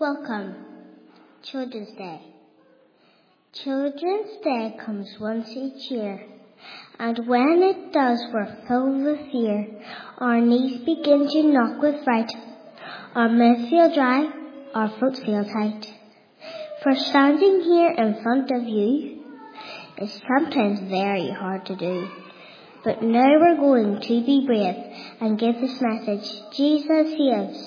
Welcome, Children's Day. Children's Day comes once each year, and when it does, we're filled with fear. Our knees begin to knock with fright, our mouths feel dry, our throats feel tight. For standing here in front of you is sometimes very hard to do. But now we're going to be brave and give this message: Jesus saves.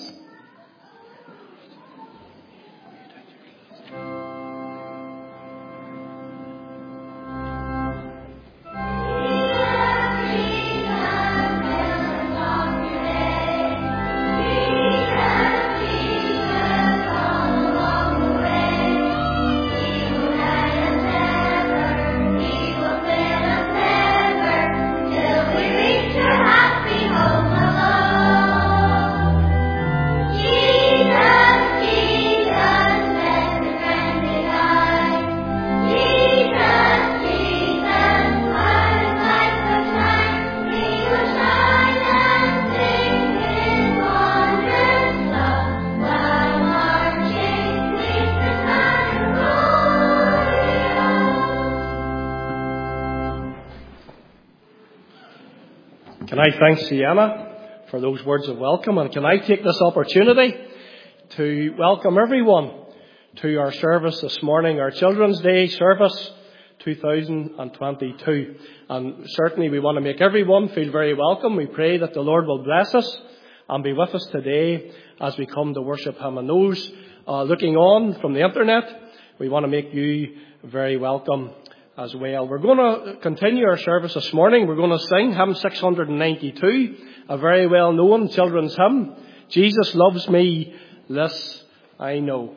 Can I thank Sienna for those words of welcome, and can I take this opportunity to welcome everyone to our service this morning, our Children's Day service 2022. And certainly we want to make everyone feel very welcome. We pray that the Lord will bless us and be with us today as we come to worship Him. And those looking on from the internet, we want to make you very welcome as well. We're going to continue our service this morning. We're going to sing hymn 692, a very well-known children's hymn. Jesus loves me, this I know.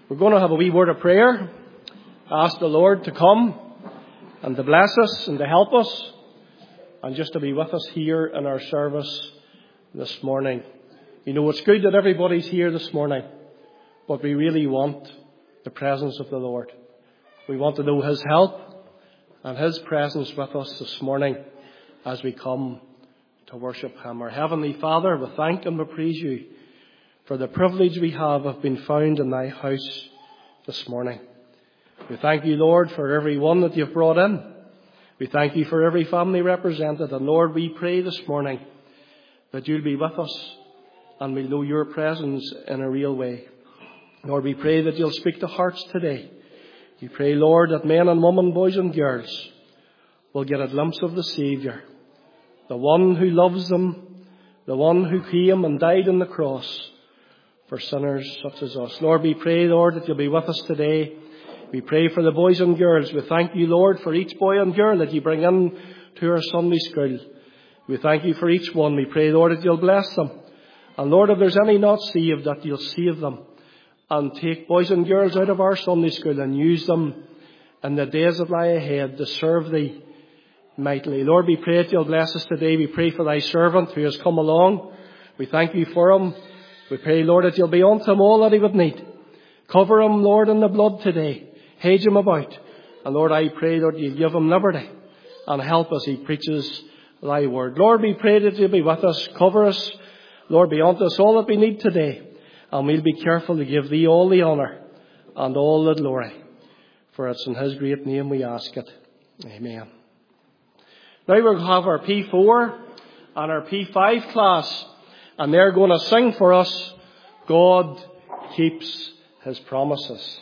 We're going to have a wee word of prayer. Ask the Lord to come and to bless us and to help us and just to be with us here in our service this morning. You know, it's good that everybody's here this morning, but we really want the presence of the Lord. We want to know His help and His presence with us this morning as we come to worship Him. Our Heavenly Father, we thank and we praise You for the privilege we have of being found in Thy house this morning. We thank You, Lord, for every one that You've brought in. We thank You for every family represented. And Lord, we pray this morning that You'll be with us and we'll know Your presence in a real way. Lord, we pray that You'll speak to hearts today. We pray, Lord, that men and women, boys and girls will get a glimpse of the Saviour, the one who loves them, the one who came and died on the cross for sinners such as us. Lord, we pray, Lord, that You'll be with us today. We pray for the boys and girls. We thank You, Lord, for each boy and girl that You bring in to our Sunday school. We thank You for each one. We pray, Lord, that You'll bless them. And Lord, if there's any not saved, that You'll save them and take boys and girls out of our Sunday school and use them in the days that lie ahead to serve Thee mightily. Lord, we pray that You'll bless us today. We pray for Thy servant who has come along. We thank You for him. We pray, Lord, that You'll be unto him all that he would need. Cover him, Lord, in the blood today. Hedge him about. And Lord, I pray, Lord, You give him liberty and help as he preaches Thy word. Lord, we pray that You'll be with us. Cover us. Lord, be unto us all that we need today. And we'll be careful to give Thee all the honour and all the glory. For it's in His great name we ask it. Amen. Now we're going to have our P4 and our P5 class. And they're going to sing for us, God Keeps His Promises.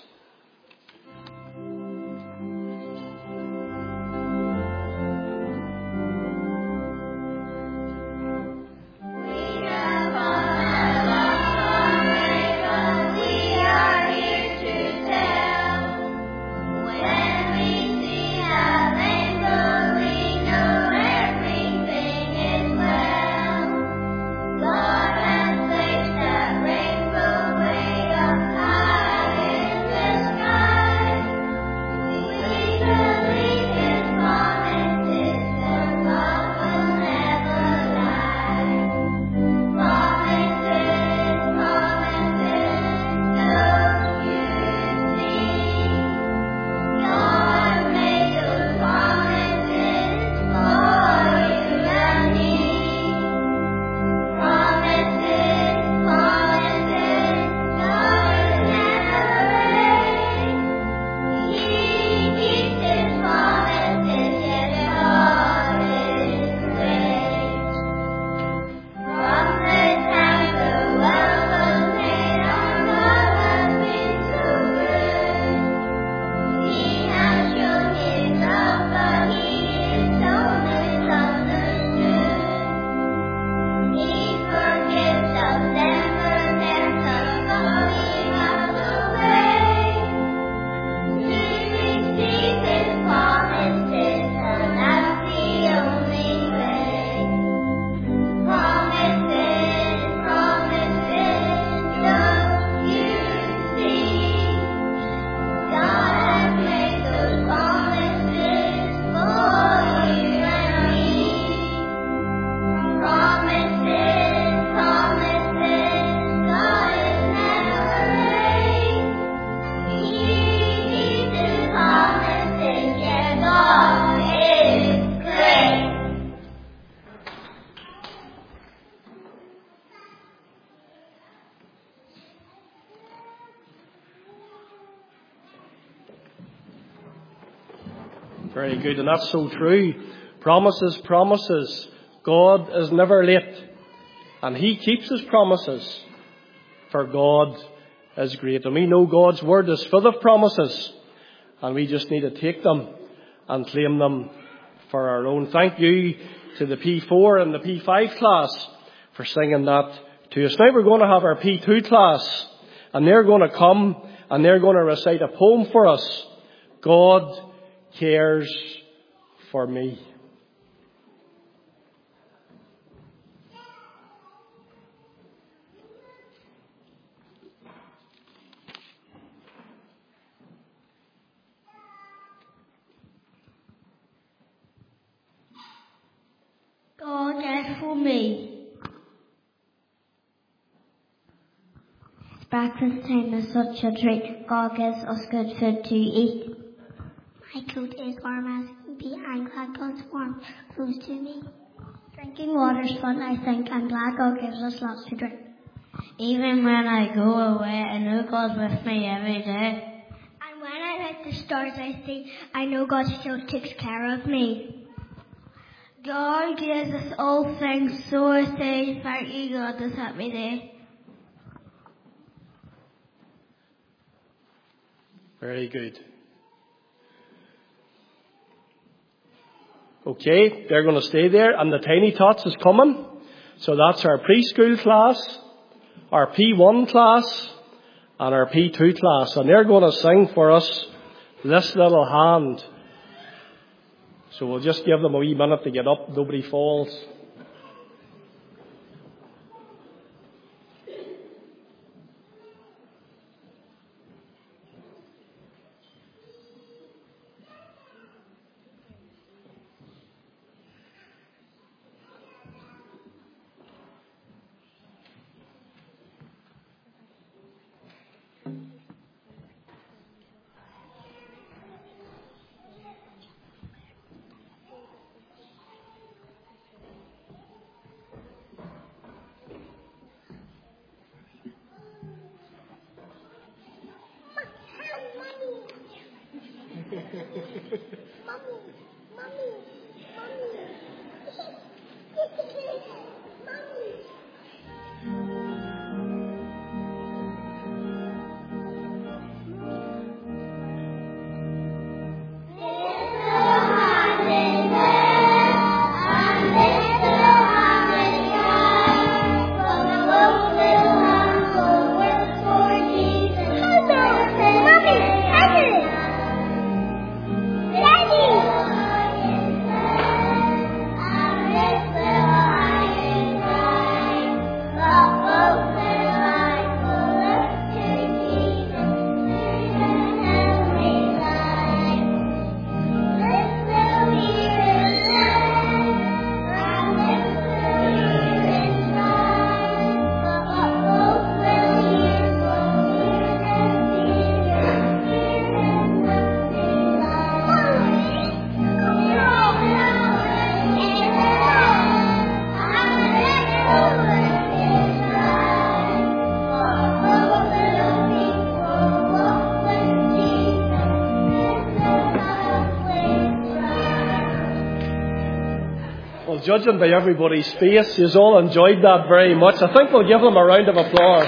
Very good, and that's so true. Promises, promises. God is never late, and He keeps His promises, for God is great. And we know God's Word is full of promises, and we just need to take them and claim them for our own. Thank you to the P4 and the P5 class for singing that to us. Now we're going to have our P2 class, and they're going to come and they're going to recite a poem for us. God cares for me. bread for me. It's breakfast time is such a treat. God gives us good food to eat. My coat is warm as can be. I'm glad God's warm close to me. Drinking water's fun, I think. I'm glad God gives us lots to drink. Even when I go away, I know God's with me every day. And when I look at the stars I see, I know God still takes care of me. God gives us all things, so I say thank you God this happy day. Very good. Okay, they're going to stay there, and the Tiny Tots is coming. So that's our preschool class, our P1 class, and our P2 class. And they're going to sing for us This Little Hand. So we'll just give them a wee minute to get up. Nobody falls. Judging by everybody's face, you've all enjoyed that very much. I think we'll give them a round of applause.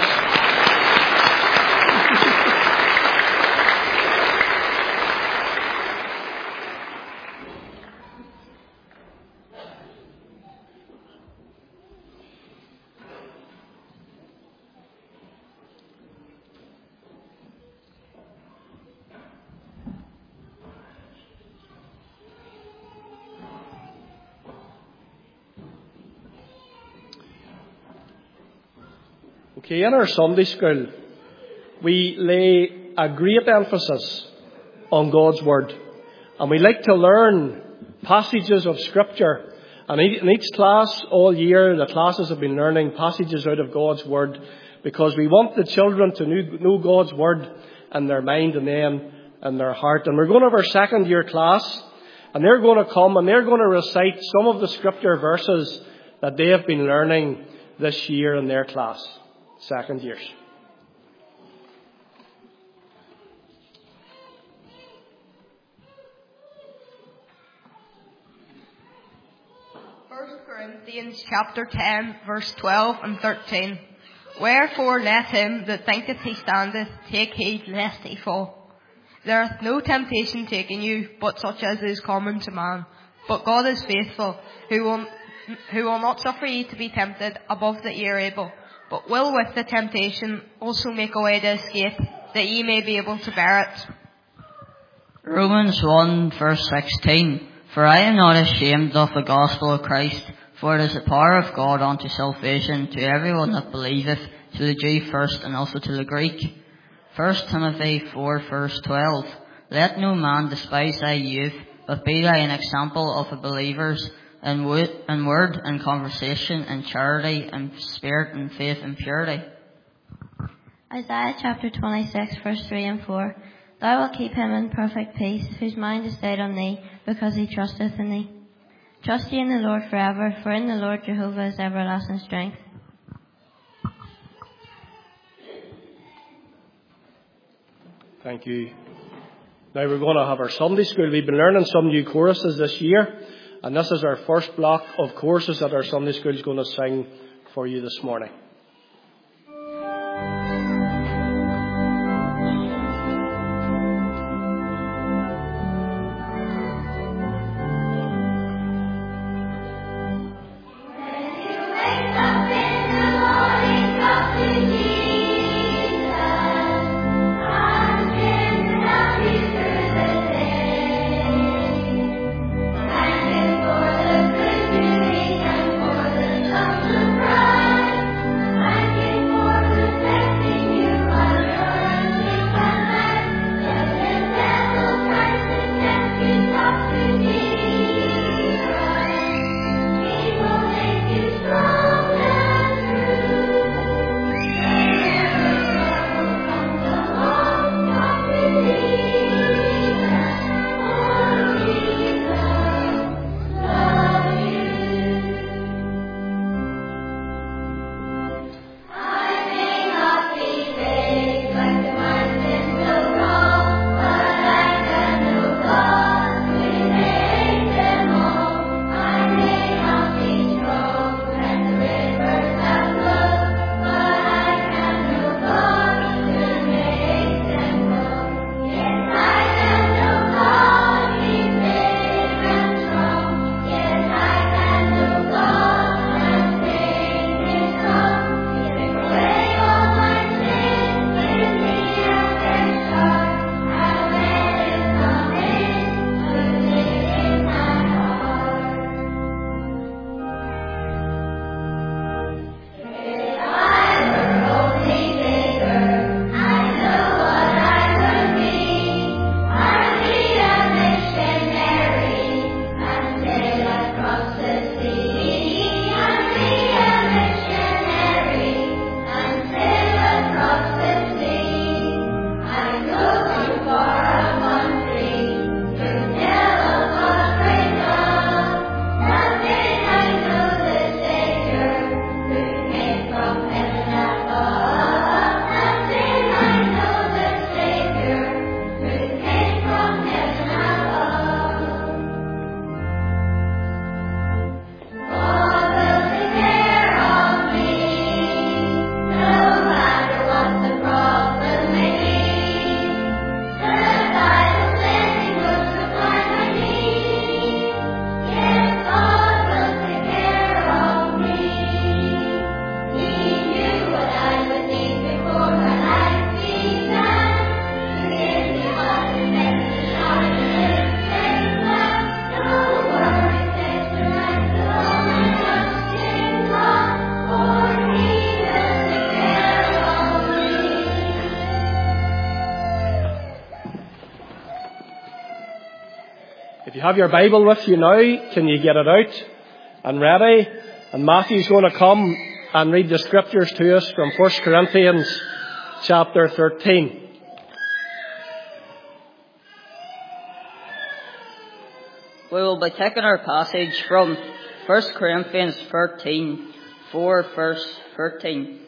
Okay, in our Sunday school, we lay a great emphasis on God's Word. And we like to learn passages of Scripture. And in each class all year, the classes have been learning passages out of God's Word because we want the children to know God's Word in their mind and then in their heart. And we're going to have our second year class, and they're going to come and they're going to recite some of the Scripture verses that they have been learning this year in their class. Second years. 1 Corinthians chapter 10, verse 12 and 13. Wherefore let him that thinketh he standeth take heed lest he fall. There hath no temptation taken you, but such as is common to man. But God is faithful, who will not suffer ye to be tempted above that ye are able, but will with the temptation also make a way to escape, that ye may be able to bear it. Romans 1 verse 16. For I am not ashamed of the gospel of Christ, for it is the power of God unto salvation to everyone that believeth, to the Jew first and also to the Greek. 1 Timothy 4 verse 12. Let no man despise thy youth, but be thou an example of the believers, in word and conversation, in charity and spirit and faith and purity. Isaiah chapter 26, verse 3 and 4. Thou wilt keep him in perfect peace, whose mind is stayed on thee, because he trusteth in thee. Trust ye in the Lord forever, for in the Lord Jehovah is everlasting strength. Thank you. Now we're going to have our Sunday school. We've been learning some new choruses this year, and this is our first block of choruses that our Sunday school is going to sing for you this morning. you have your Bible with you now, can you get it out and ready? And Matthew's going to come and read the scriptures to us from 1 Corinthians chapter 13. We will be taking our passage from 1 Corinthians 13, 4 verse 13.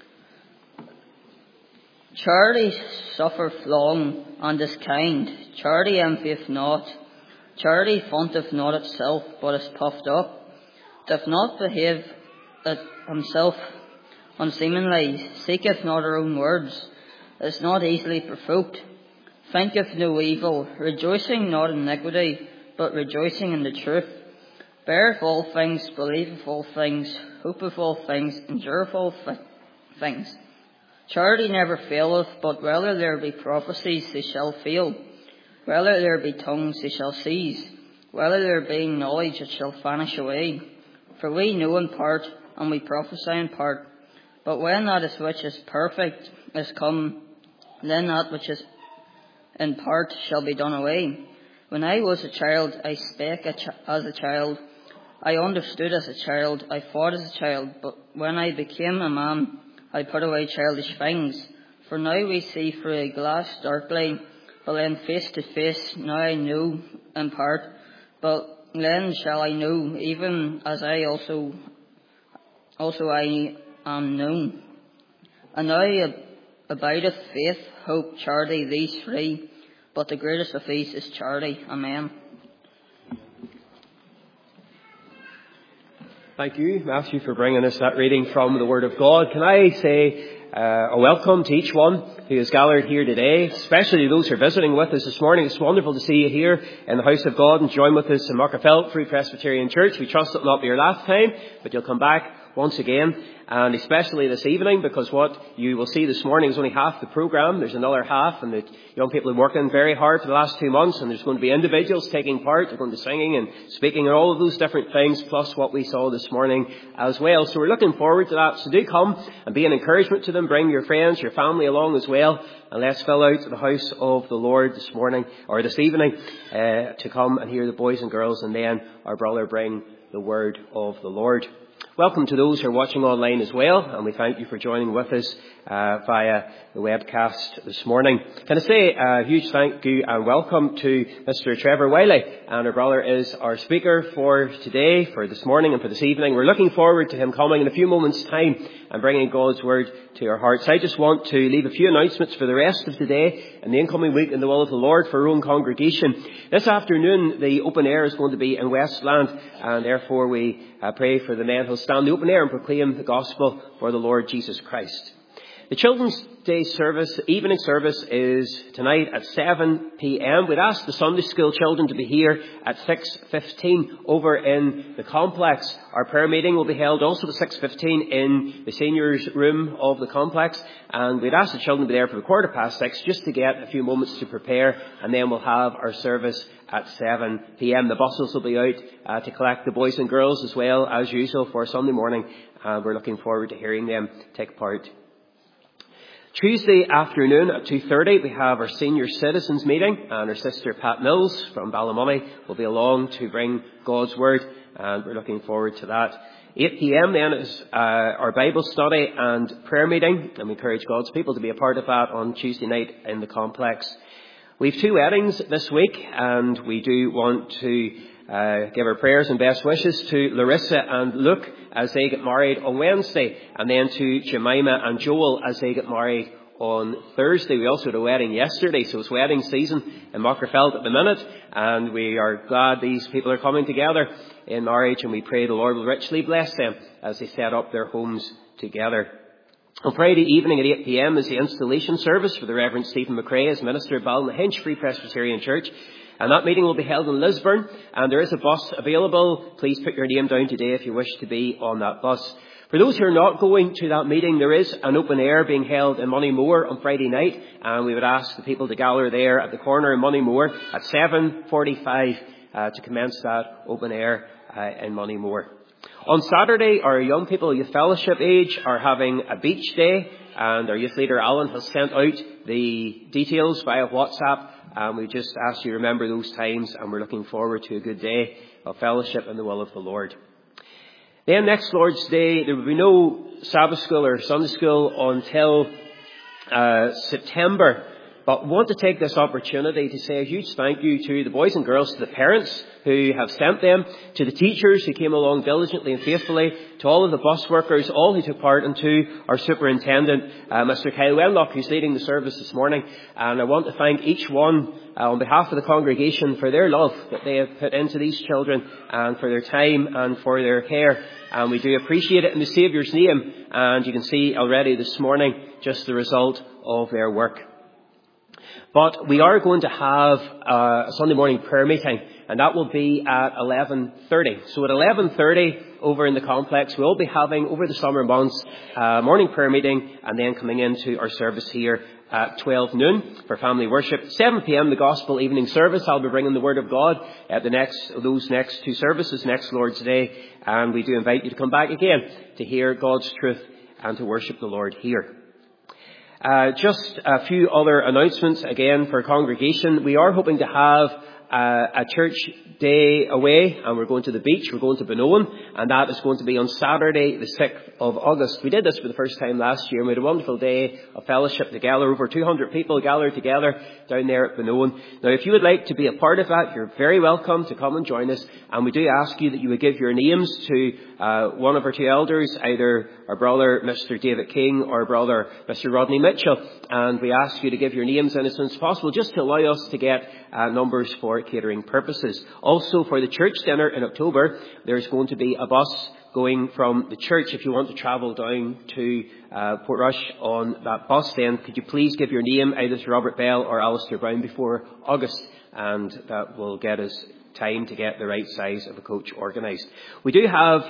Charity suffereth long and is kind. Charity envieth not. Charity vaunteth not itself, but is puffed up. Doth not behave himself unseemly. Seeketh not her own words. Is not easily provoked. Thinketh no evil. Rejoicing not in iniquity, but rejoicing in the truth. Beareth all things, believeth all things, hopeth all things, endureth all things. Charity never faileth, but whether there be prophecies, they shall fail. Whether there be tongues, they shall cease. Whether there be knowledge, it shall vanish away. For we know in part, and we prophesy in part. But when that is which is perfect is come, then that which is in part shall be done away. When I was a child, I spake as a child. I understood as a child, I fought as a child, but when I became a man, I put away childish things. For now we see through a glass darkly, but then face to face. Now I know in part, but then shall I know, even as I also I am known. And now abideth faith, hope, charity, these three, but the greatest of these is charity. Amen. Thank you, Matthew, for bringing us that reading from the Word of God. Can I say a welcome to each one who is gathered here today, especially those who are visiting with us this morning. It's wonderful to see you here in the house of God and join with us in Markerfeld Free Presbyterian Church. We trust it will not be your last time, but you'll come back once again, and especially this evening, because what you will see this morning is only half the programme. There's another half, and the young people are working very hard for the last 2 months, and there's going to be individuals taking part. They're going to be singing and speaking and all of those different things, plus what we saw this morning as well. So we're looking forward to that. So do come and be an encouragement to them. Bring your friends, your family along as well, and let's fill out the house of the Lord this morning, or this evening, to come and hear the boys and girls, and then our brother bring the word of the Lord. Welcome to those who are watching online as well, and we thank you for joining with us via the webcast this morning. Can I say a huge thank you and welcome to Mr. Trevor Wiley, and our brother is our speaker for today, for this morning and for this evening. We're looking forward to him coming in a few moments' time and bringing God's word to your hearts. I just want to leave a few announcements for the rest of today and the incoming week in the will of the Lord for our own congregation. This afternoon, the open air is going to be in Westland, and therefore we pray for the men who will stand the open air and proclaim the gospel for the Lord Jesus Christ. The Children's Day service, evening service, is tonight at 7 p.m. We'd ask the Sunday school children to be here at 6:15 over in the complex. Our prayer meeting will be held also at 6:15 in the seniors' room of the complex. And we'd ask the children to be there for 6:15 just to get a few moments to prepare. And then we'll have our service at 7 p.m. The buses will be out to collect the boys and girls as well as usual for Sunday morning. And we're looking forward to hearing them take part. Tuesday afternoon at 2:30 we have our senior citizens meeting, and our sister Pat Mills from Ballymoney will be along to bring God's word, and we're looking forward to that. 8 p.m. then is our Bible study and prayer meeting, and we encourage God's people to be a part of that on Tuesday night in the complex. We have 2 weddings this week, and we do want to give our prayers and best wishes to Larissa and Luke as they get married on Wednesday, and then to Jemima and Joel as they get married on Thursday. We also had a wedding yesterday, so it's wedding season in Markerfeld at the minute, and we are glad these people are coming together in marriage, and we pray the Lord will richly bless them as they set up their homes together. On Friday evening at 8 p.m. is the installation service for the Reverend Stephen McRae as minister at Ballynahinch Free Presbyterian Church. And that meeting will be held in Lisburn, and there is a bus available. Please put your name down today if you wish to be on that bus. For those who are not going to that meeting, there is an open air being held in Moneymore on Friday night, and we would ask the people to gather there at the corner in Moneymore at 7:45 to commence that open air in Moneymore. On Saturday, our young people, youth fellowship age, are having a beach day, and our youth leader Alan has sent out the details via WhatsApp. And we just ask you to remember those times, and we're looking forward to a good day of fellowship in the will of the Lord. Then next Lord's Day, there will be no Sabbath school or Sunday school until September. But I want to take this opportunity to say a huge thank you to the boys and girls, to the parents who have sent them, to the teachers who came along diligently and faithfully, to all of the bus workers, all who took part, and to our superintendent, Mr. Kyle Wenlock, who's leading the service this morning. And I want to thank each one on behalf of the congregation for their love that they have put into these children, and for their time and for their care. And we do appreciate it in the Saviour's name. And you can see already this morning just the result of their work. But we are going to have a Sunday morning prayer meeting, and that will be at 11:30. So at 11:30 over in the complex, we'll be having, over the summer months, a morning prayer meeting, and then coming into our service here at 12 noon for family worship. 7 p.m. the gospel evening service. I'll be bringing the word of God at those next 2 services, next Lord's Day, and we do invite you to come back again to hear God's truth and to worship the Lord here. Just a few other announcements again for congregation. We are hoping to have a church day away, and we're going to the beach. We're going to Benoan, and that is going to be on Saturday, the 6th of August. We did this for the first time last year, and we had a wonderful day of fellowship together. Over 200 people gathered together down there at Benoan. Now, if you would like to be a part of that, you're very welcome to come and join us. And we do ask you that you would give your names to one of our two elders, either our brother, Mr. David King, or our brother, Mr. Rodney Mitchell. And we ask you to give your names in as soon as possible, just to allow us to get numbers for catering purposes. Also, for the church dinner in October, there's going to be a bus going from the church. If you want to travel down to Portrush on that bus, then could you please give your name either to Robert Bell or Alistair Brown before August, and that will get us time to get the right size of a coach organised. We do have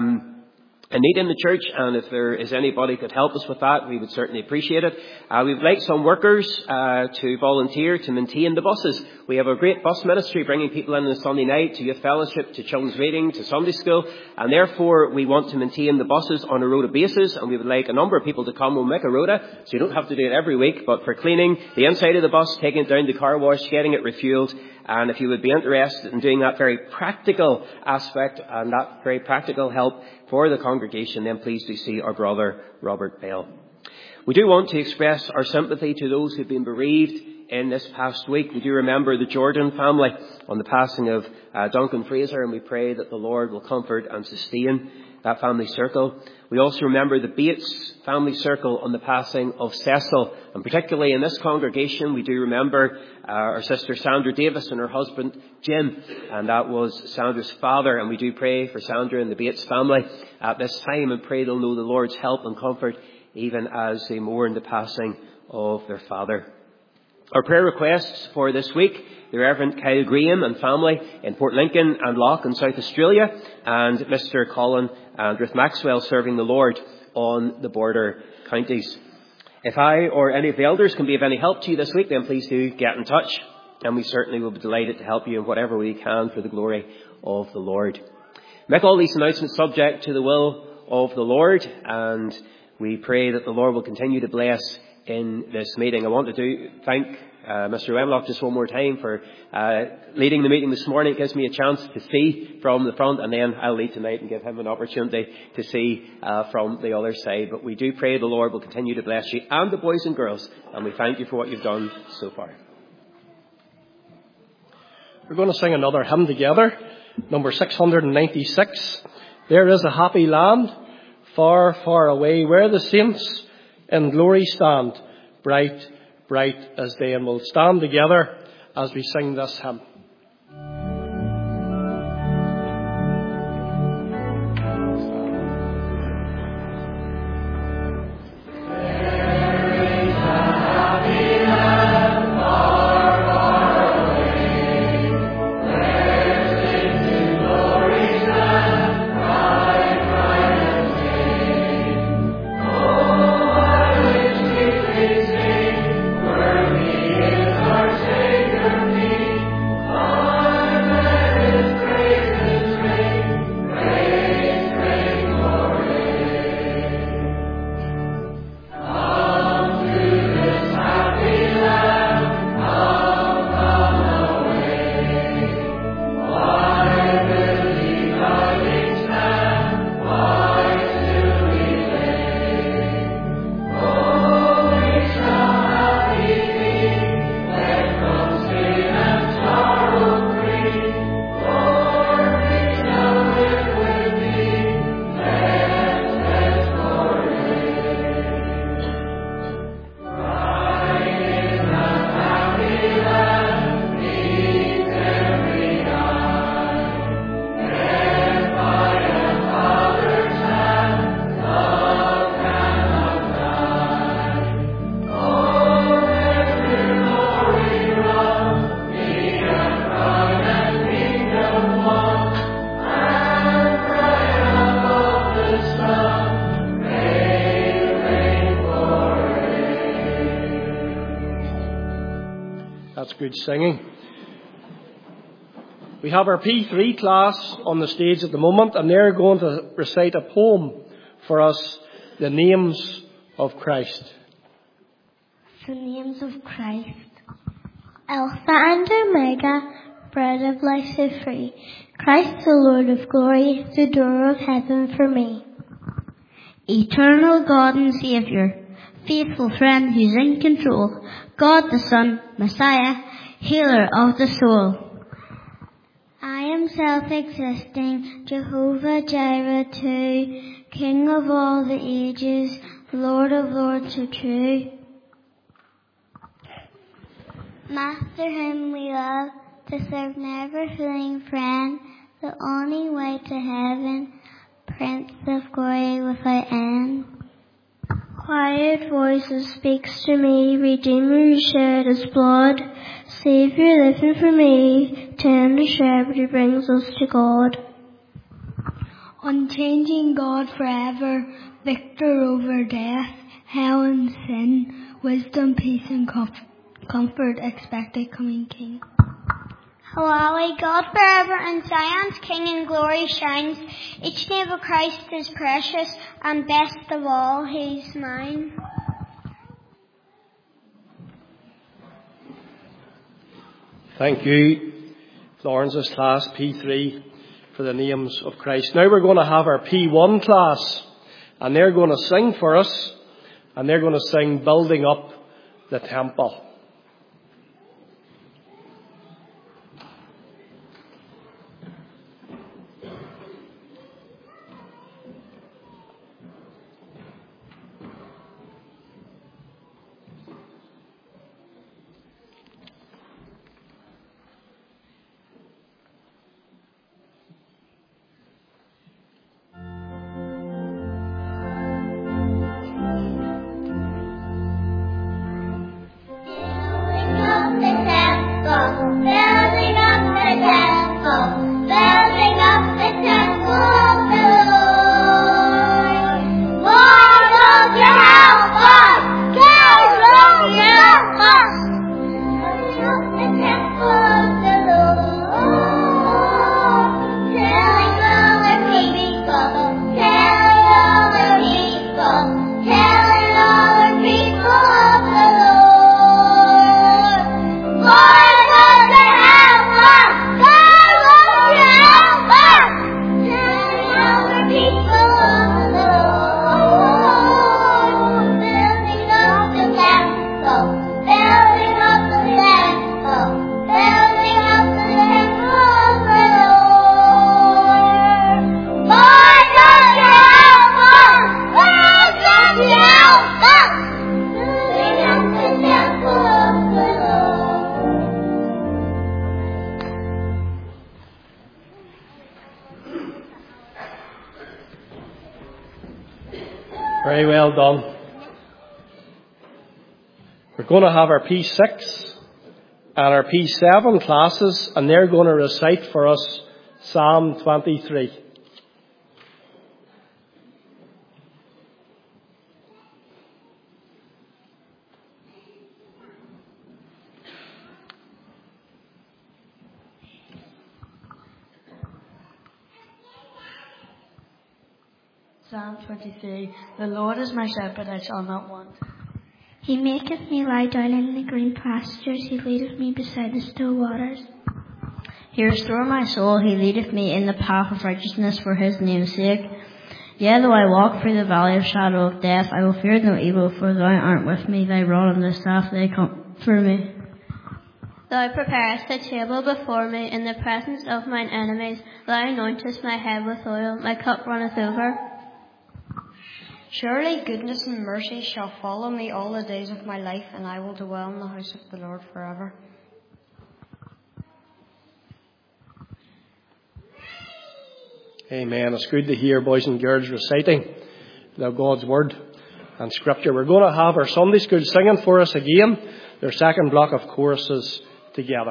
a need in the church, and if there is anybody who could help us with that, we would certainly appreciate it. We would like some workers to volunteer to maintain the buses. We have a great bus ministry bringing people in on a Sunday night to youth fellowship, to children's meeting, to Sunday school, and therefore we want to maintain the buses on a rota basis, and we would like a number of people to come. We'll make a rota, so you don't have to do it every week, but for cleaning the inside of the bus, taking it down to the car wash, getting it refuelled, and if you would be interested in doing that very practical aspect and that very practical help for the congregation, then please do see our brother Robert Bell. We do want to express our sympathy to those who've been bereaved in this past week. We do remember the Jordan family on the passing of Duncan Fraser, and we pray that the Lord will comfort and sustain that family circle. We also remember the Bates family circle on the passing of Cecil, and particularly in this congregation we do remember our sister Sandra Davis and her husband Jim, and that was Sandra's father, and we do pray for Sandra and the Bates family at this time and pray they'll know the Lord's help and comfort even as they mourn the passing of their father. Our prayer requests for this week: the Reverend Kyle Graham and family in Port Lincoln and Loch in South Australia, and Mr. Colin and Ruth Maxwell serving the Lord on the border counties. If I or any of the elders can be of any help to you this week, then please do get in touch, and we certainly will be delighted to help you in whatever we can for the glory of the Lord. Make all these announcements subject to the will of the Lord, and we pray that the Lord will continue to bless in this meeting. I want to thank Mr. Wemlock just one more time for leading the meeting this morning. It gives me a chance to see from the front, and then I'll lead tonight and give him an opportunity to see from the other side. But we do pray the Lord will continue to bless you and the boys and girls, and we thank you for what you've done so far. We're going to sing another hymn together, number 696. There is a happy land, far, far away, where the saints in glory stand, bright, bright as day. And we'll stand together as we sing this hymn. Good singing. We have our P3 class on the stage at the moment, and they're going to recite a poem for us, The Names of Christ. The names of Christ. Alpha and Omega, bread of life so free. Christ the Lord of glory, the door of heaven for me. Eternal God and Saviour, faithful friend who's in control, God the Son, Messiah, healer of the soul. I am self-existing, Jehovah Jireh too, King of all the ages, Lord of lords so true. Master whom we love, to serve never failing friend, the only way to heaven, Prince of glory without end. Quiet voices speaks to me, Redeemer who shed his blood, Saviour living for me, tender shepherd who brings us to God. Unchanging God forever, victor over death, hell and sin, wisdom, peace and comfort, expected coming King. Holy God forever, and Zion's King in glory shines. Each name of Christ is precious, and best of all, He's mine. Thank you, Florence's class P3, for the names of Christ. Now we're going to have our P1 class, and they're going to sing for us, and they're going to sing Building Up the Temple. Very well done. We're going to have our P6 and our P7 classes, and they're going to recite for us Psalm 23. Psalm 23. The Lord is my shepherd, I shall not want. He maketh me lie down in the green pastures. He leadeth me beside the still waters. He restoreth my soul. He leadeth me in the path of righteousness for his name's sake. Yea, though I walk through the valley of shadow of death, I will fear no evil, for thou art with me. Thy rod and thy staff, they comfort me. Thou preparest a table before me in the presence of mine enemies. Thou anointest my head with oil. My cup runneth over. Surely goodness and mercy shall follow me all the days of my life, and I will dwell in the house of the Lord forever. Amen. It's good to hear boys and girls reciting God's Word and Scripture. We're going to have our Sunday school singing for us again, their second block of choruses together.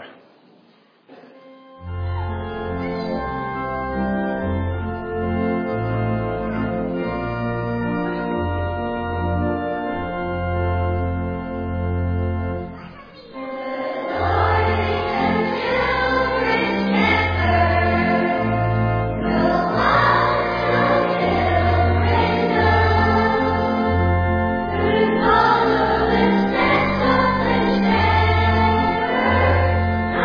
I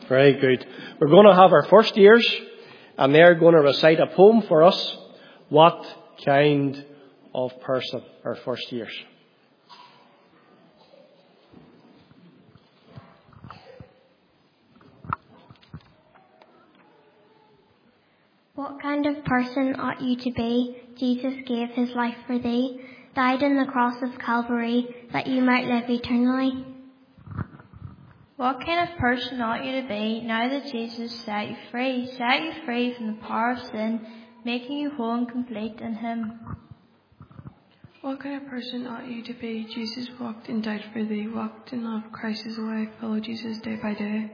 Very good. We're going to have our first years, and they're going to recite a poem for us. What kind of person? Our first years. What kind of person ought you to be? Jesus gave his life for thee, died on the cross of Calvary, that you might live eternally. What kind of person ought you to be now that Jesus set you free from the power of sin, making you whole and complete in him? What kind of person ought you to be? Jesus walked and died for thee, walked in love, Christ is alive, follow Jesus day by day.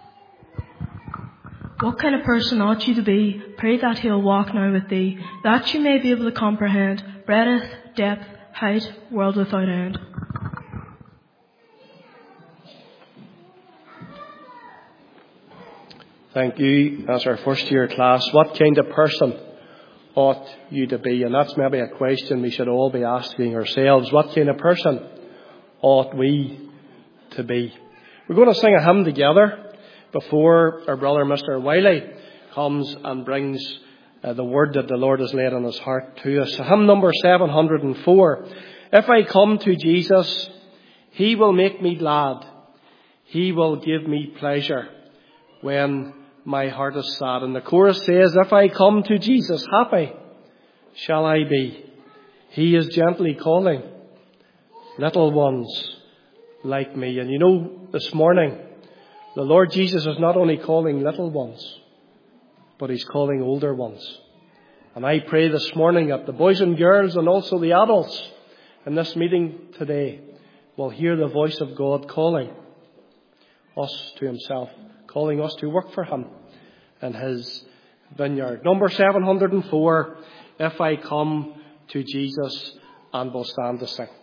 What kind of person ought you to be? Pray that he'll walk now with thee, that you may be able to comprehend breadth, depth, height, world without end. Thank you. That's our first year class. What kind of person ought you to be? And that's maybe a question we should all be asking ourselves. What kind of person ought we to be? We're going to sing a hymn together before our brother Mr. Wiley comes and brings the word that the Lord has laid on his heart to us. Hymn number 704. If I come to Jesus, he will make me glad. He will give me pleasure when my heart is sad. And the chorus says, if I come to Jesus, happy shall I be. He is gently calling little ones like me. And you know, this morning, the Lord Jesus is not only calling little ones, but he's calling older ones. And I pray this morning that the boys and girls and also the adults in this meeting today will hear the voice of God calling us to himself, calling us to work for him in his vineyard. Number 704, If I Come to Jesus, and we'll stand to sing.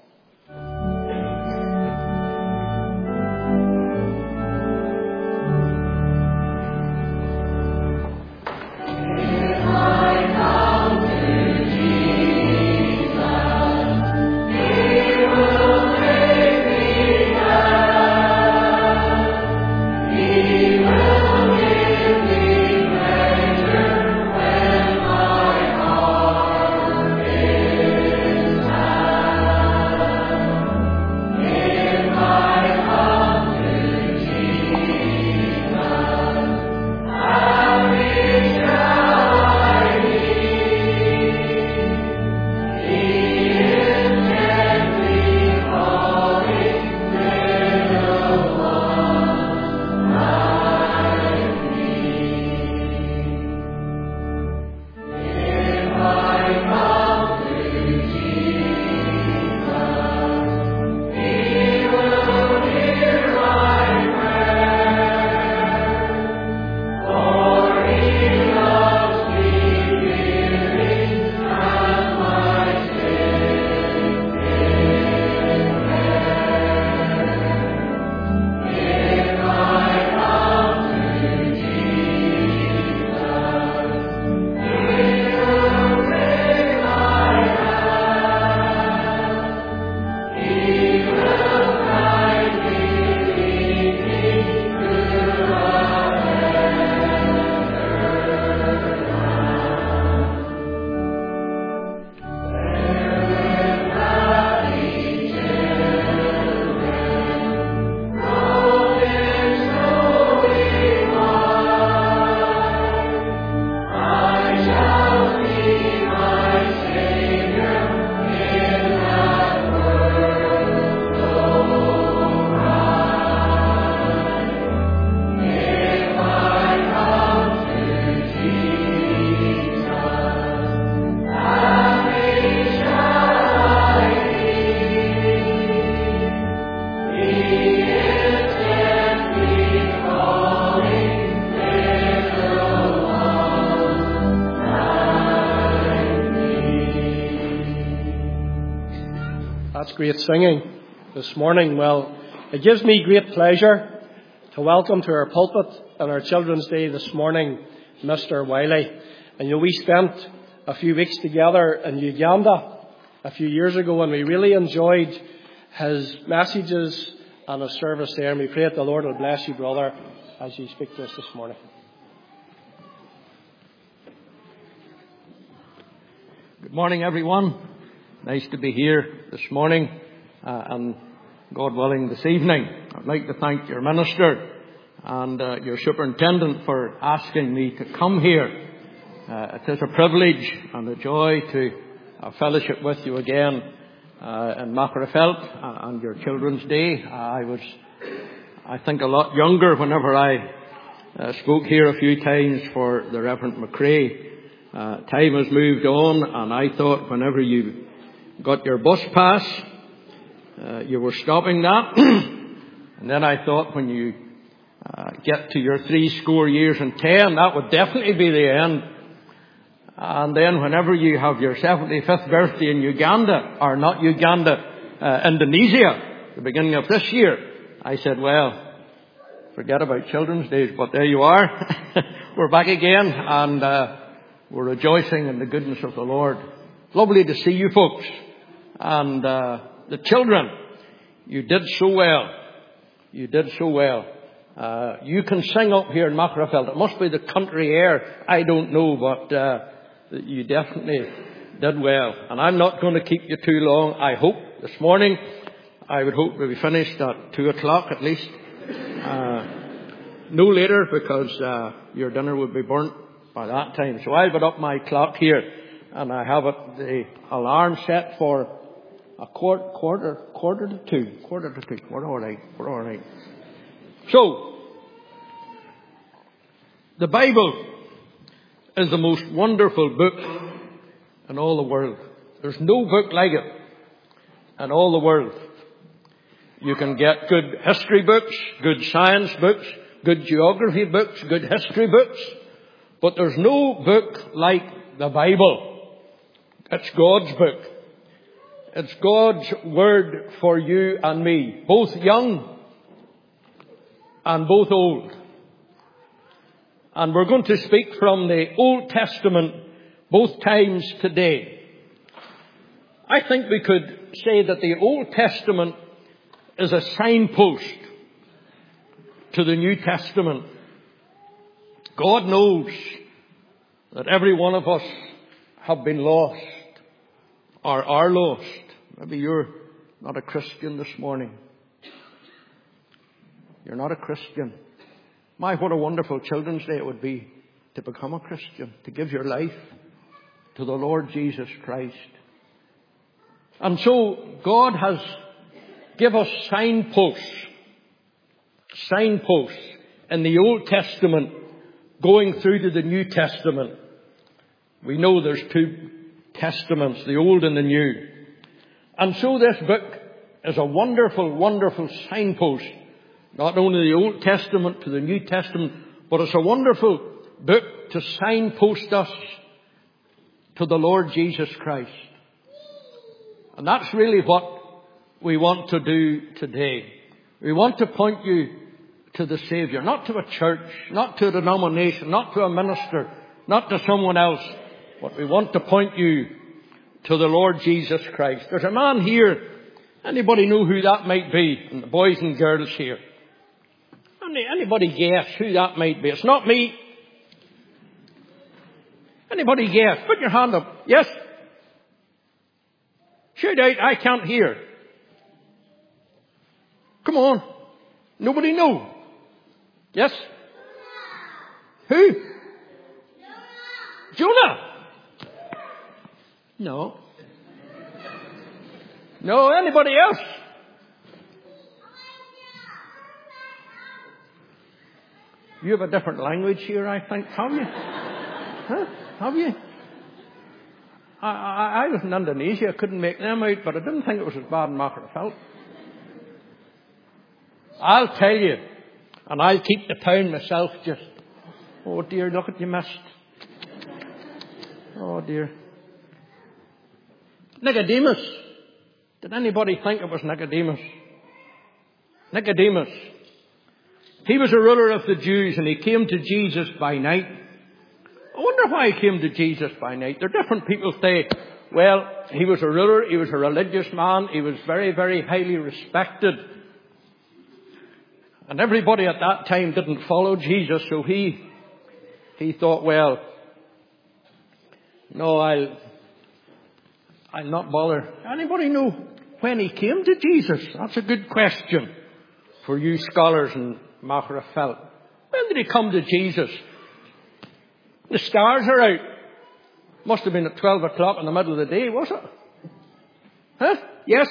Great singing this morning. Well, it gives me great pleasure to welcome to our pulpit on our Children's Day this morning Mr. Wiley. And you know, we spent a few weeks together in Uganda a few years ago, and we really enjoyed his messages and his service there. And we pray that the Lord will bless you, brother, as you speak to us this morning. Good morning, everyone. Nice to be here this morning and, God willing, this evening. I'd like to thank your minister and your superintendent for asking me to come here. It is a privilege and a joy to fellowship with you again in Machrafelt and your Children's Day. I was, I think, a lot younger whenever I spoke here a few times for the Reverend McRae. Time has moved on, and I thought whenever you got your bus pass, you were stopping that. And then I thought when you get to your 70 years and 10, that would definitely be the end. And then whenever you have your 75th birthday in Uganda, or not Uganda, Indonesia, the beginning of this year, I said, well, forget about Children's Days, but there you are. We're back again, and we're rejoicing in the goodness of the Lord. Lovely to see you folks. And the children, you did so well. You did so well. You can sing up here in Machrafelt. It must be the country air. I don't know, but you definitely did well. And I'm not going to keep you too long, I hope. This morning, I would hope we'll be finished at 2 o'clock at least. No later, because your dinner would be burnt by that time. So I'll put up my clock here, and I have the alarm set for a quarter to 2. We're all right. So, the Bible is the most wonderful book in all the world. There's no book like it in all the world. You can get good history books, good science books, good geography books, good history books, but there's no book like the Bible. It's God's book. It's God's word for you and me, both young and both old. And we're going to speak from the Old Testament both times today. I think we could say that the Old Testament is a signpost to the New Testament. God knows that every one of us have been lost or are lost. Maybe you're not a Christian this morning. You're not a Christian. My, what a wonderful Children's Day it would be to become a Christian, to give your life to the Lord Jesus Christ. And so God has given us signposts in the Old Testament going through to the New Testament. We know there's 2 testaments, the Old and the New. And so this book is a wonderful, wonderful signpost, not only the Old Testament to the New Testament, but it's a wonderful book to signpost us to the Lord Jesus Christ. And that's really what we want to do today. We want to point you to the Saviour, not to a church, not to a denomination, not to a minister, not to someone else, but we want to point you to the Lord Jesus Christ. There's a man here. Anybody know who that might be? And the boys and girls here. Anybody guess who that might be? It's not me. Anybody guess? Put your hand up. Yes? Shout out, I can't hear. Come on. Nobody know. Yes? Who? Jonah. No. No, anybody else? You have a different language here, I think, have you? Huh? Have you? I was in Indonesia, I couldn't make them out, but I didn't think it was as bad in Machrafelt. I'll tell you, and I'll keep the town myself just, oh dear, look what you missed. Oh dear. Nicodemus. Did anybody think it was Nicodemus? Nicodemus. He was a ruler of the Jews, and he came to Jesus by night. I wonder why he came to Jesus by night. There are different people say, well, he was a ruler, he was a religious man, he was very, very highly respected. And everybody at that time didn't follow Jesus, so he thought, well, no, I'll not bother. Anybody know when he came to Jesus? That's a good question for you scholars in Magherafelt. When did he come to Jesus? The stars are out. Must have been at 12 o'clock in the middle of the day, was it? Huh? Yes?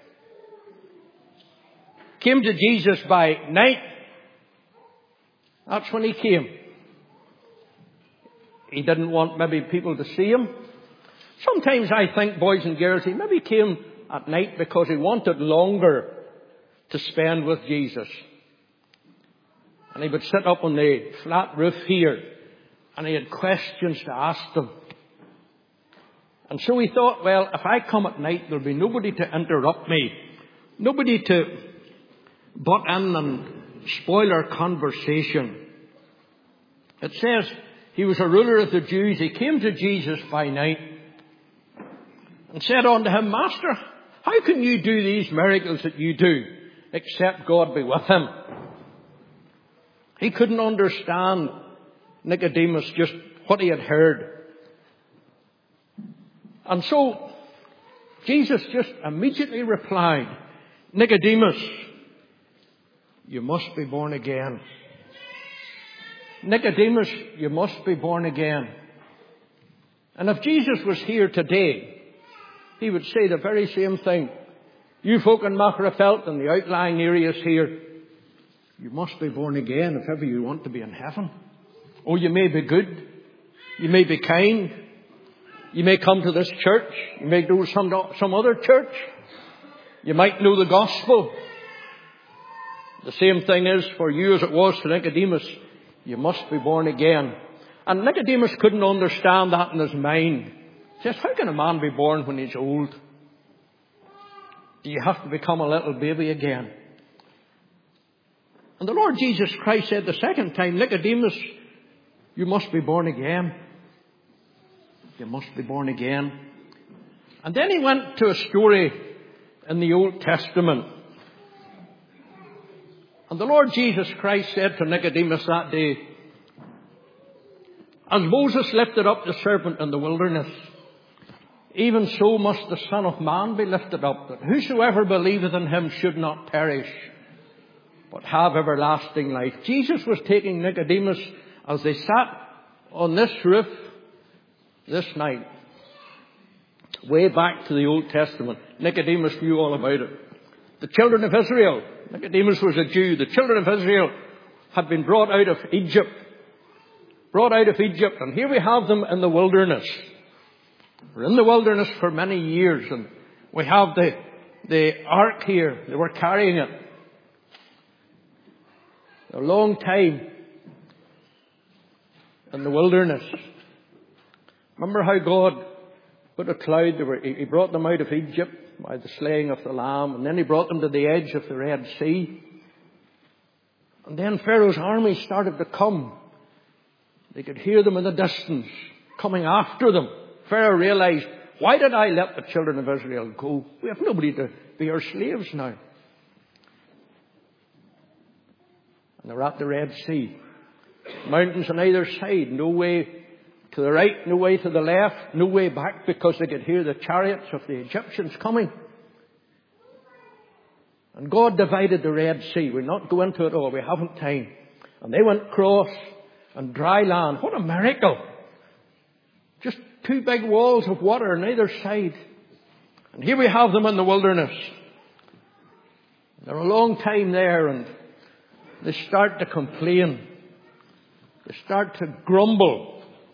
Came to Jesus by night. That's when he came. He didn't want maybe people to see him. Sometimes I think, boys and girls, he maybe came at night because he wanted longer to spend with Jesus. And he would sit up on the flat roof here, and he had questions to ask them. And so he thought, well, if I come at night, there'll be nobody to interrupt me, nobody to butt in and spoil our conversation. It says he was a ruler of the Jews. He came to Jesus by night and said unto him, Master, how can you do these miracles that you do, except God be with him? He couldn't understand, Nicodemus, just what he had heard. And so Jesus just immediately replied, Nicodemus, you must be born again. Nicodemus, you must be born again. And if Jesus was here today, he would say the very same thing. You folk in Magherafelt and the outlying areas here, you must be born again if ever you want to be in heaven. Oh, you may be good. You may be kind. You may come to this church. You may go to some other church. You might know the gospel. The same thing is for you as it was for Nicodemus. You must be born again. And Nicodemus couldn't understand that in his mind. He says, how can a man be born when he's old? Do you have to become a little baby again? And the Lord Jesus Christ said the second time, Nicodemus, you must be born again. You must be born again. And then he went to a story in the Old Testament. And the Lord Jesus Christ said to Nicodemus that day, as Moses lifted up the serpent in the wilderness, even so must the Son of Man be lifted up, that whosoever believeth in him should not perish, but have everlasting life. Jesus was taking Nicodemus as they sat on this roof this night, way back to the Old Testament. Nicodemus knew all about it. The children of Israel, Nicodemus was a Jew. The children of Israel had been brought out of Egypt. And here we have them in the wilderness. We're in the wilderness for many years, and we have the ark here. They were carrying it a long time in the wilderness. Remember how God put a cloud? He brought them out of Egypt by the slaying of the lamb, and then he brought them to the edge of the Red Sea. And then Pharaoh's army started to come. They could hear them in the distance coming after them. Pharaoh realized, why did I let the children of Israel go? We have nobody to be our slaves now. And they're at the Red Sea. Mountains on either side, no way to the right, no way to the left, no way back, because they could hear the chariots of the Egyptians coming. And God divided the Red Sea. We'll not go into it all. We haven't time. And they went across on dry land. What a miracle. Just two big walls of water on either side. And here we have them in the wilderness. They're a long time there, and they start to complain. They start to grumble.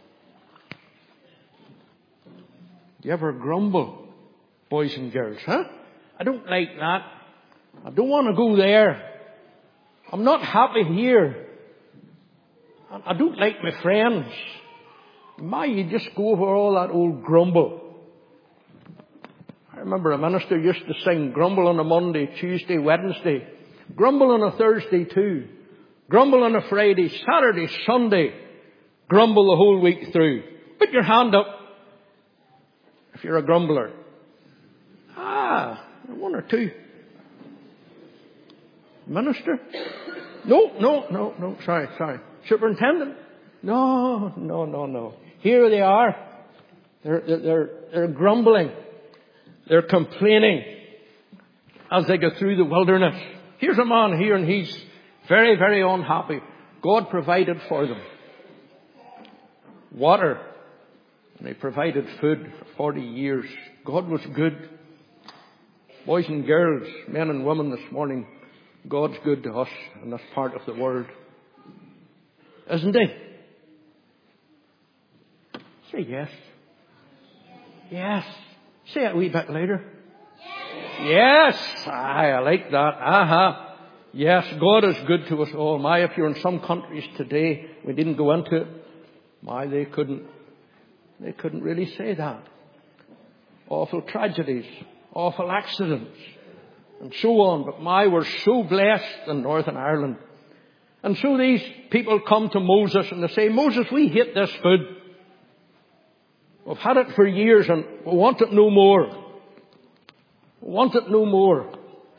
Do you ever grumble, boys and girls? Huh? I don't like that. I don't want to go there. I'm not happy here. I don't like my friends. You just go over all that old grumble. I remember a minister used to sing, grumble on a Monday, Tuesday, Wednesday. Grumble on a Thursday too. Grumble on a Friday, Saturday, Sunday. Grumble the whole week through. Put your hand up if you're a grumbler. One or two. Minister, No. Sorry. Superintendent? No. Here they are. They're grumbling. They're complaining as they go through the wilderness. Here's a man here and he's very, very unhappy. God provided for them water and He provided food for 40 years. God was good. Boys and girls, men and women this morning, God's good to us in this part of the world. Isn't He? Say yes. Yes. Say it a wee bit later. Yes. I like that. Yes, God is good to us all. If you're in some countries today, we didn't go into it. They couldn't really say that. Awful tragedies, awful accidents, and so on. But we're so blessed in Northern Ireland. And so these people come to Moses and they say, Moses, we hate this food. We've had it for years and we want it no more. We want it no more.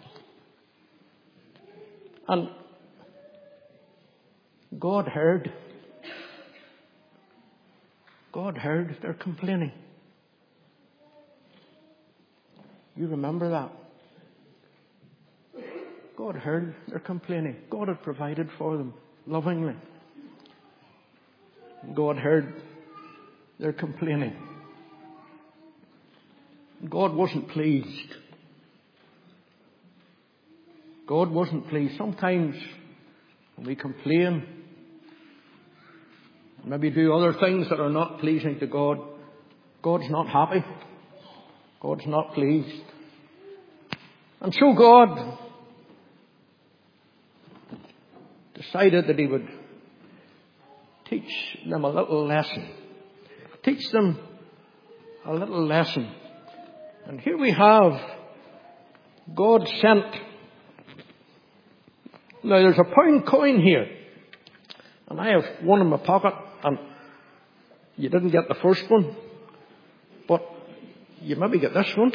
And God heard. God heard their complaining. You remember that? God heard their complaining. God had provided for them lovingly. God heard their complaining. God wasn't pleased. God wasn't pleased. Sometimes when we complain, maybe do other things that are not pleasing to God, God's not happy. God's not pleased. And so God decided that He would teach them a little lesson. Teach them a little lesson. And here we have God sent. Now there's a pound coin here. And I have one in my pocket. And you didn't get the first one. But you maybe get this one.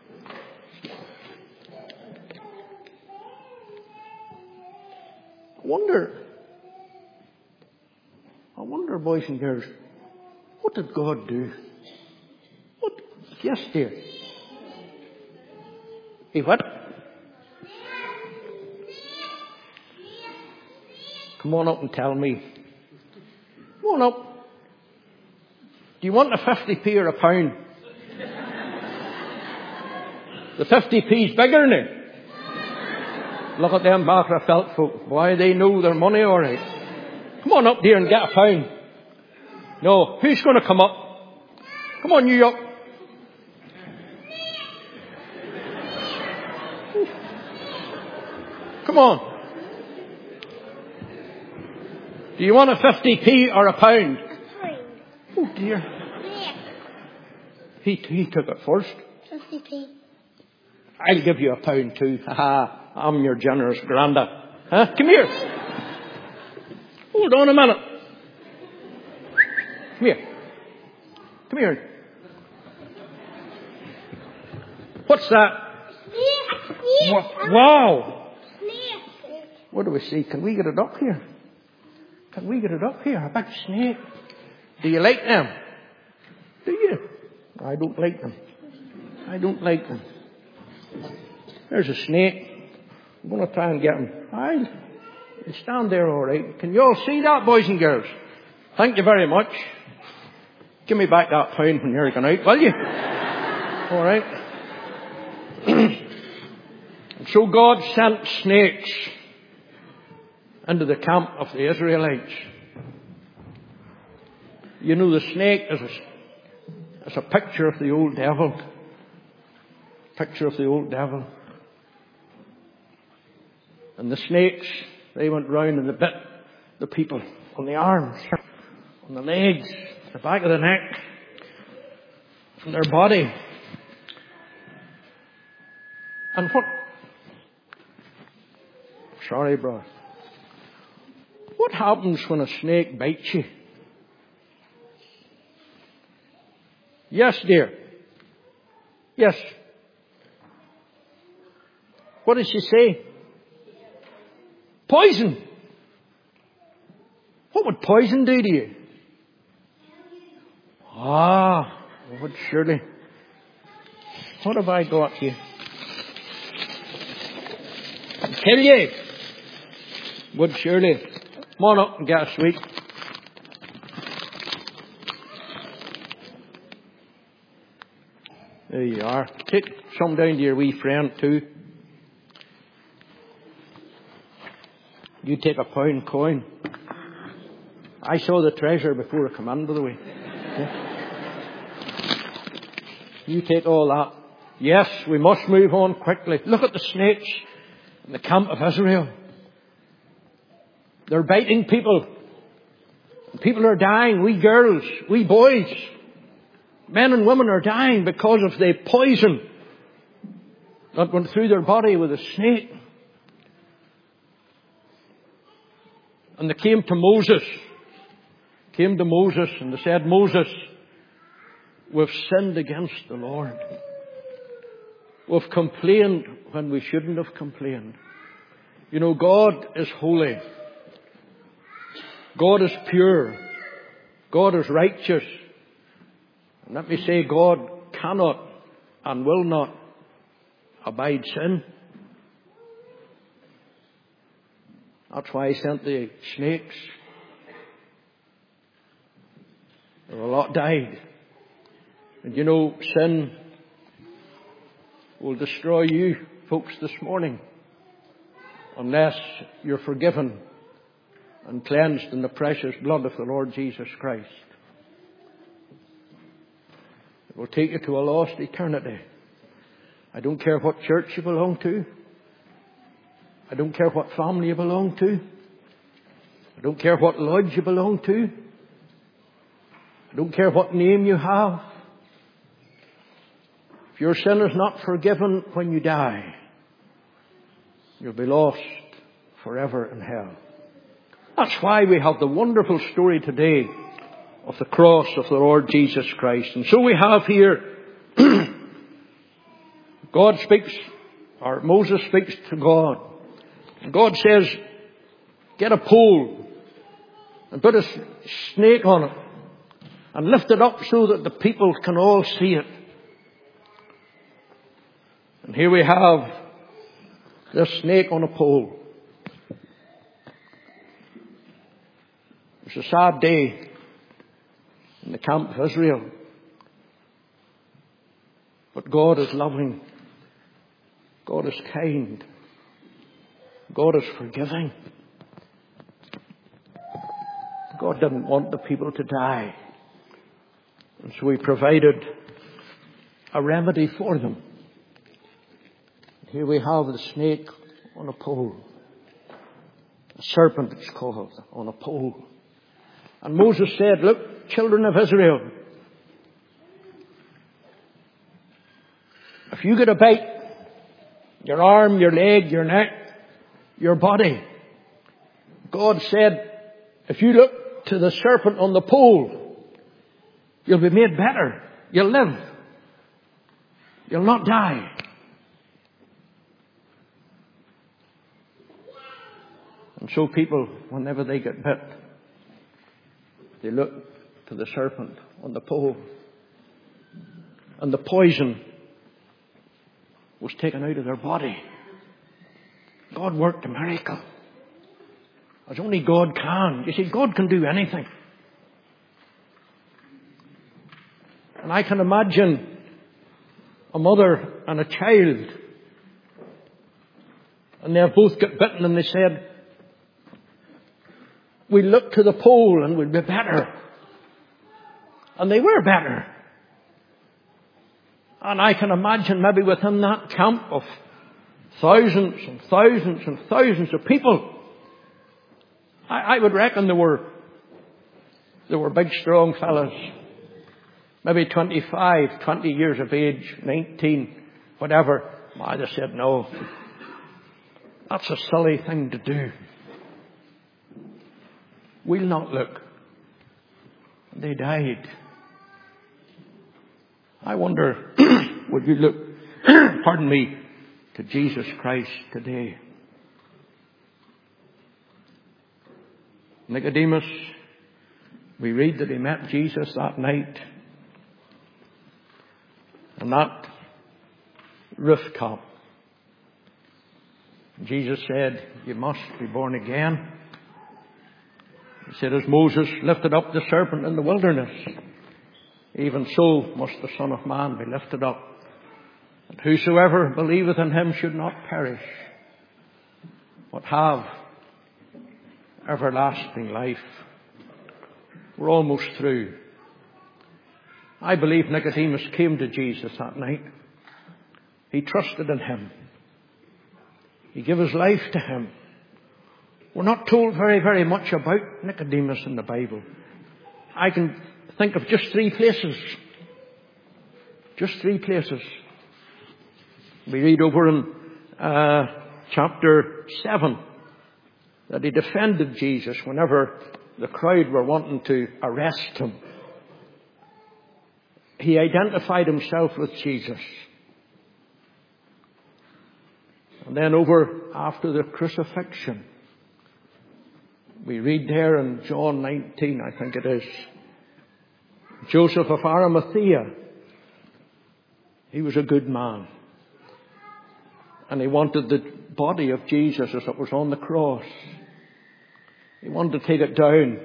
I wonder, boys and girls, what did God do? Yes, dear. He what? Come on up and tell me. Come on up. Do you want a 50p or a pound? The 50p's bigger now. Look at them Bagra felt folk. Why, they know their money all right. Come on up, dear, and get a pound. No, who's going to come up? Come on, you up. Come on. Do you want a 50p or a pound? Oh dear. He took it first. 50p. I'll give you a pound too. I'm your generous granda. Come here. Hold on a minute. Come here. Come here. What's that? Wow. What do we see? Can we get it up here? Can we get it up here? A big snake. Do you like them? Do you? I don't like them. I don't like them. There's a snake. I'm going to try and get him. I'll stand there all right. Can you all see that, boys and girls? Thank you very much. Give me back that pound when you're going out, will you? All right. So God sent snakes into the camp of the Israelites. You know, the snake is a picture of the old devil. Picture of the old devil. And the snakes, they went round and they bit the people on the arms, on the legs, the back of the neck, on their body. And what? Sorry, brother. What happens when a snake bites you? Yes, dear. Yes. What does she say? Poison. What would poison do to you? It would surely. What have I got here? Kill you. Would surely. Come on up and get a sweet. There you are. Take some down to your wee friend too. You take a pound coin. I saw the treasure before I come in, by the way. You take all that. Yes, we must move on quickly. Look at the snakes in the camp of Israel. They're biting people. People are dying. Wee girls, wee boys. Men and women are dying because of the poison that went through their body with a snake. And they came to Moses. And they said, Moses, we've sinned against the Lord. We've complained when we shouldn't have complained. You know, God is holy. God is pure. God is righteous. And let me say, God cannot and will not abide sin. That's why He sent the snakes. A lot died. And you know, sin will destroy you, folks, this morning, unless you're forgiven and cleansed in the precious blood of the Lord Jesus Christ. It will take you to a lost eternity. I don't care what church you belong to. I don't care what family you belong to. I don't care what lodge you belong to. I don't care what name you have. If your sin is not forgiven when you die, you'll be lost forever in hell. That's why we have the wonderful story today of the cross of the Lord Jesus Christ. And so we have here, God speaks, or Moses speaks to God. And God says, get a pole and put a snake on it and lift it up so that the people can all see it. And here we have this snake on a pole. It's a sad day in the camp of Israel. But God is loving. God is kind. God is forgiving. God didn't want the people to die. And so He provided a remedy for them. Here we have the snake on a pole. A serpent, it's called, on a pole. And Moses said, look, children of Israel, if you get a bite, your arm, your leg, your neck, your body, God said, if you look to the serpent on the pole, you'll be made better. You'll live. You'll not die. And so people, whenever they get bit, they look to the serpent on the pole. And the poison was taken out of their body. God worked a miracle. As only God can. You see, God can do anything. And I can imagine a mother and a child. And they both got bitten and they said, we look to the pole and we'll be better. And they were better. And I can imagine maybe within that camp of thousands and thousands and thousands of people, I would reckon there were big, strong fellas, maybe 25, 20 years of age, 19, whatever. I just said, no, that's a silly thing to do. We'll not look. They died. I wonder, would you look, pardon me, to Jesus Christ today? Nicodemus, we read that he met Jesus that night on that rooftop. Jesus said, you must be born again. He said, as Moses lifted up the serpent in the wilderness, even so must the Son of Man be lifted up. And whosoever believeth in him should not perish, but have everlasting life. We're almost through. I believe Nicodemus came to Jesus that night. He trusted in him. He gave his life to him. We're not told very, very much about Nicodemus in the Bible. I can think of just 3 places. Just 3 places. We read over in chapter 7 that he defended Jesus whenever the crowd were wanting to arrest him. He identified himself with Jesus. And then over after the crucifixion, we read there in John 19, I think it is, Joseph of Arimathea, he was a good man. And he wanted the body of Jesus as it was on the cross. He wanted to take it down.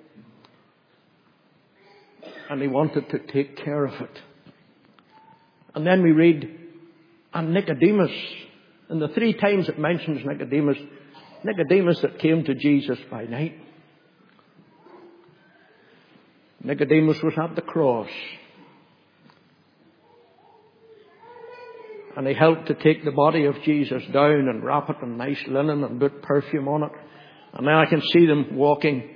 And he wanted to take care of it. And then we read, and Nicodemus, and the 3 times it mentions Nicodemus that came to Jesus by night. Nicodemus was at the cross. And he helped to take the body of Jesus down and wrap it in nice linen and put perfume on it. And now I can see them walking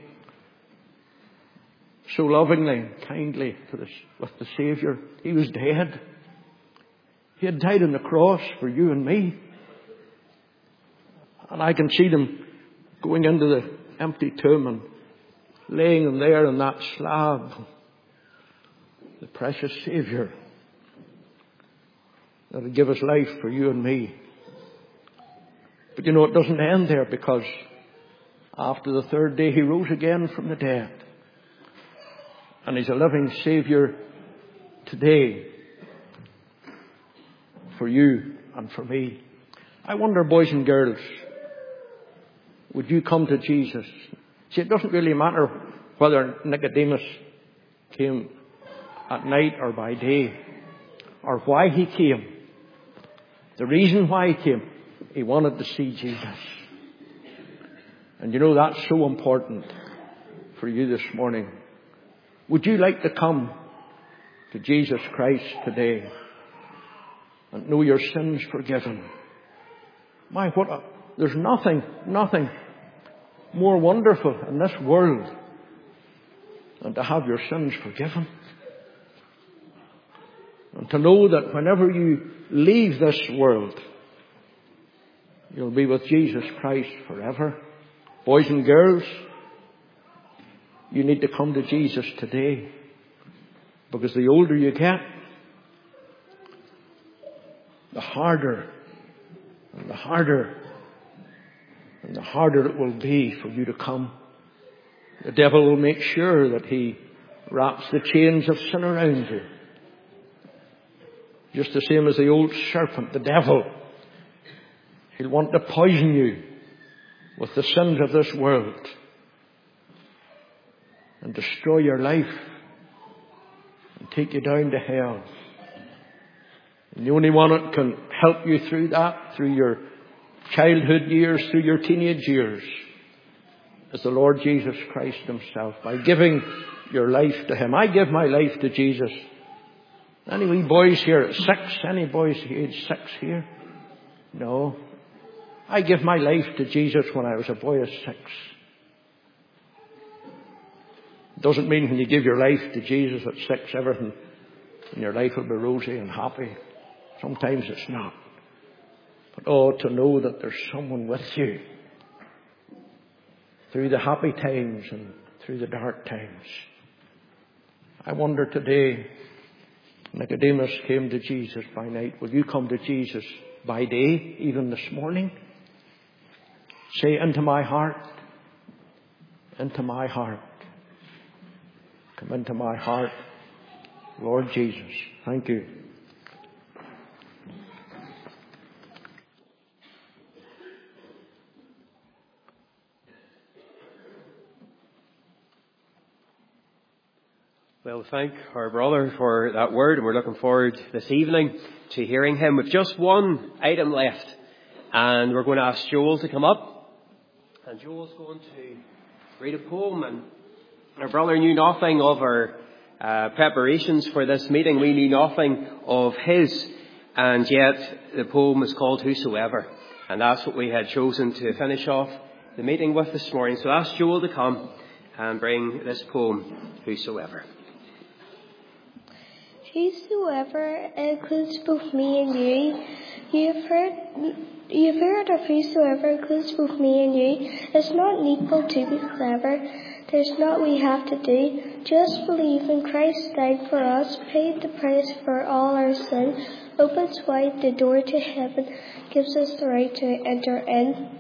so lovingly and kindly with the Saviour. He was dead. He had died on the cross for you and me. And I can see them going into the empty tomb and laying him there in that slab. The precious Saviour that would give his life for you and me. But you know, it doesn't end there, because after the 3rd day he rose again from the dead. And he's a living Saviour today for you and for me. I wonder, boys and girls, would you come to Jesus? See, it doesn't really matter whether Nicodemus came at night or by day, or why he came. The reason why he came, he wanted to see Jesus. And you know, that's so important for you this morning. Would you like to come to Jesus Christ today and know your sins forgiven? There's nothing more wonderful in this world than to have your sins forgiven. And to know that whenever you leave this world, you'll be with Jesus Christ forever. Boys and girls, you need to come to Jesus today, because the older you get, the harder and the harder and the harder it will be for you to come. The devil will make sure that he wraps the chains of sin around you. Just the same as the old serpent, the devil. He'll want to poison you with the sins of this world and destroy your life and take you down to hell. And the only one that can help you through that, through your childhood years, through your teenage years, is the Lord Jesus Christ himself, by giving your life to him. I give my life to Jesus. Any wee boys here at 6? Any boys age 6 here? No. I give my life to Jesus when I was a boy of 6. It doesn't mean when you give your life to Jesus at 6, everything in your life will be rosy and happy. Sometimes it's not. But to know that there's someone with you through the happy times and through the dark times. I wonder today, Nicodemus came to Jesus by night. Will you come to Jesus by day, even this morning? Say, into my heart, into my heart. Come into my heart, Lord Jesus. Thank you. Well, thank our brother for that word, and we're looking forward this evening to hearing him. With just one item left, and we're going to ask Joel to come up, and Joel's going to read a poem. And our brother knew nothing of our preparations for this meeting. We knew nothing of his, and yet the poem is called Whosoever, and that's what we had chosen to finish off the meeting with this morning. So ask Joel to come and bring this poem, Whosoever. Whosoever includes both me and you. You've heard of whosoever includes both me and you. It's not needful to be clever. There's naught we have to do. Just believe in Christ died for us, paid the price for all our sin, opens wide the door to heaven, gives us the right to enter in.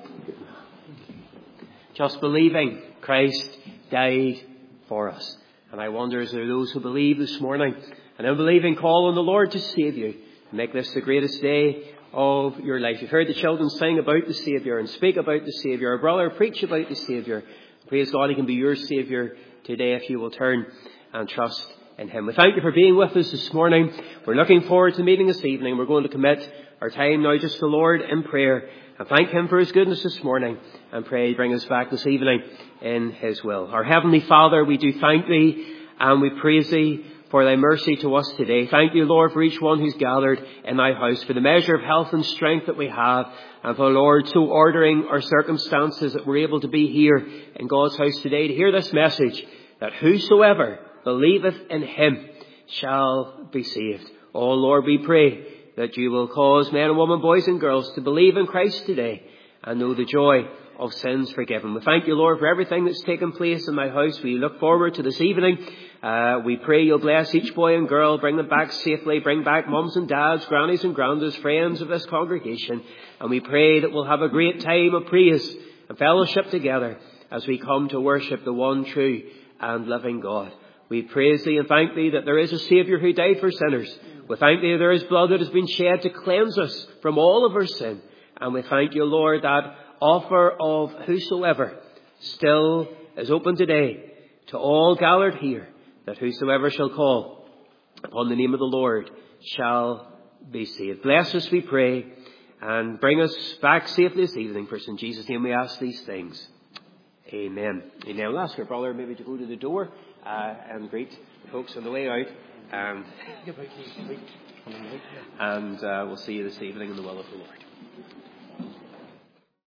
Just believing Christ died for us. And I wonder, is there those who believe this morning, and in believing call on the Lord to save you, and make this the greatest day of your life? You've heard the children sing about the Saviour and speak about the Saviour. Our brother preach about the Saviour. Praise God, he can be your Saviour today if you will turn and trust in him. We thank you for being with us this morning. We're looking forward to meeting this evening. We're going to commit our time now just to the Lord in prayer and thank him for his goodness this morning, and pray bring us back this evening in his will. Our Heavenly Father, we do thank thee and we praise thee for thy mercy to us today. Thank you, Lord, for each one who's gathered in thy house, for the measure of health and strength that we have, and for, Lord, so ordering our circumstances that we're able to be here in God's house today to hear this message, that whosoever believeth in him shall be saved. Oh, Lord, we pray that you will cause men and women, boys and girls, to believe in Christ today and know the joy of sins forgiven. We thank you, Lord, for everything that's taken place in my house. We look forward to this evening. We pray you'll bless each boy and girl, bring them back safely, bring back mums and dads, grannies and grandas, friends of this congregation. And we pray that we'll have a great time of praise and fellowship together as we come to worship the one true and living God. We praise thee and thank thee that there is a Saviour who died for sinners. We thank thee that there is blood that has been shed to cleanse us from all of our sin. And we thank you, Lord, that offer of whosoever still is open today to all gathered here, that whosoever shall call upon the name of the Lord shall be saved. Bless us, we pray, and bring us back safely this evening. For in Jesus' name we ask these things. Amen. Amen. We'll ask our brother maybe to go to the door and greet the folks on the way out. And we'll see you this evening in the will of the Lord.